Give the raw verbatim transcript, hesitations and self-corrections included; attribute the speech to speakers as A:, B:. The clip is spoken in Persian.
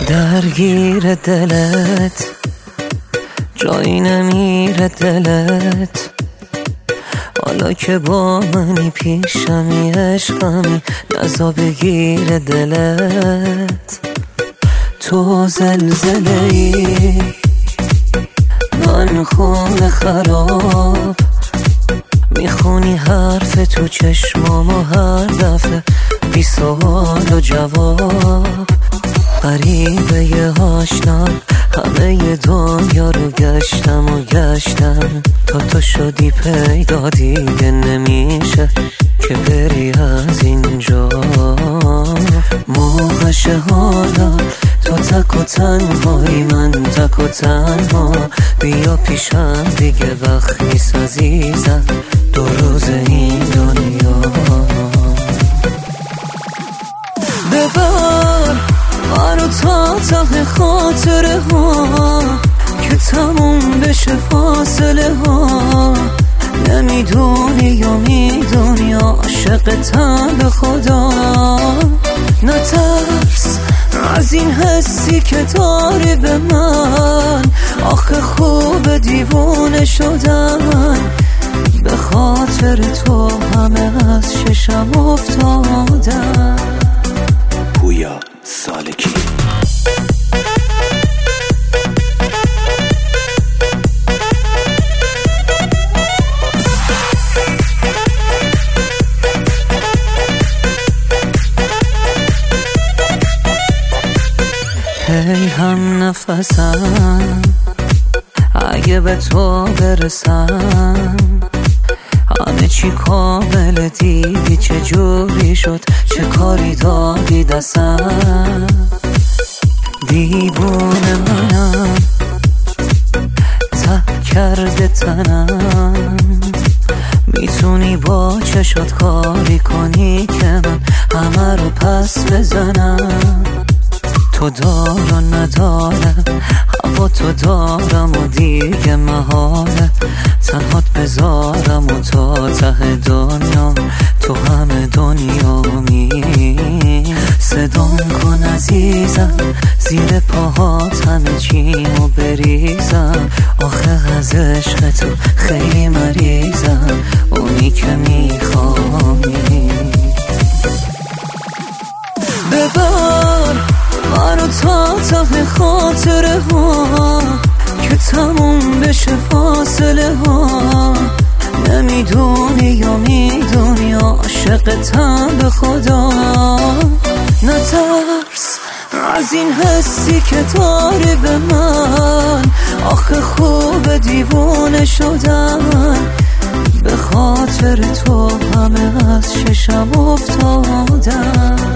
A: درگیر دلت جایی نمیره دلت، حالا که با منی پیشمی عشقمی نزا بگیر دلت. تو زلزله ای من خون خراب، میخونی حرف تو چشمامو هر دفعه بی سوال و جواب. غریبه یه آشنا همه دنیا رو گشتم و گشتم تا تو شدی پیدا، دیگه نمیشه که بری از اینجا. موقعش حالا تو تک و تنهایی من تک و تنها، بیا پیشم دیگه وقت نیست عزیزم دو روز این دنیا. ببر منو تا ته خاطره ها که تموم بشه فاصله ها، نمیدونی یا میدونی عاشقتم به خدا. نترس از این حسی که داری به من، آخه خوب دیوونه شدن به خاطر تو همه از ششم افتادن.
B: پویا سالکی
A: هی هم نفسم اگه به تو برسم، همه چی کامل دیدی چه جوری شد چه کاری دادی دستم. دیوونه منم ته کرده تنم، میتونی با چشات کاری کنی که من همه رو پس بزنم. تو دار و ندارم هوا تو دارم و دیگه محاله تنهات بذارم و تا ته دنیا تو همه دنیا می صدام کن عزیزم زیر پاهات همه چیمو بریزم. آخه از عشق تو خیلی مریضم اونی که میخوایی. ببر منو تا ته خاطره ها که تموم بشه فاصله ها، نمیدونی یا میدونی عاشقتم به خدا. نترس از این حسی که داری به من، آخه خوب دیوونه شدن به خاطر تو همه از ششم افتادن.